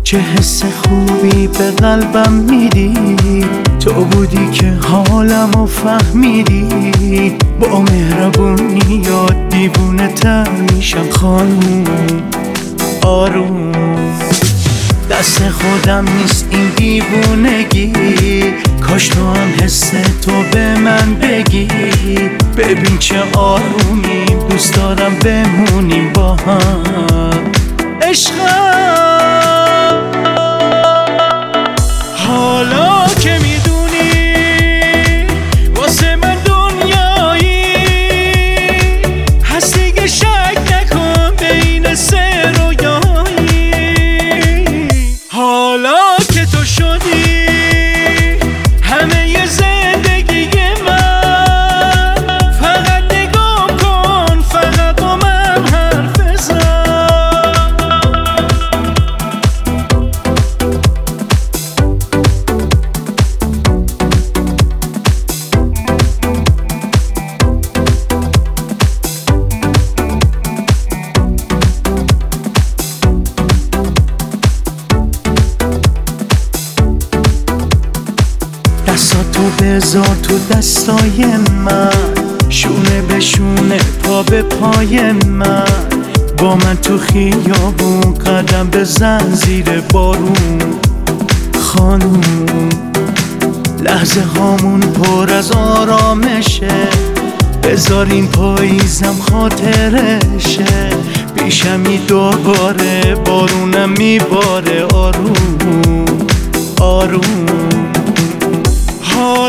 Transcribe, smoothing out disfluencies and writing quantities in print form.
چه حس خوبی به قلبم میدی، تو بودی که حالمو فهمیدی. با مهربونی یاد دیوونه تر میشم خانوم، آروم. دست خودم نیست این دیوونگی، کاش تو هم حس تو به من بگی. ببین چه آرومیم، دوست دارم بمونیم با هم. عشقم حالا که میدونی واسه من دنیایی هستی، که شک نکن بین سر و یایی. حالا که تو شدی همه ی زندگی من، فقط نگاه کن، فقط با من حرف بزن. دستاتو بذار تو دستای من، شونه به شونه پا به پای من. با من تو خیابون قدم بزن زیر بارون خانوم. لحظه هامون پر از آرامشه، بذار این پاییزم خاطرشه. پیشمی دوباره بارونم میباره، آروم آروم.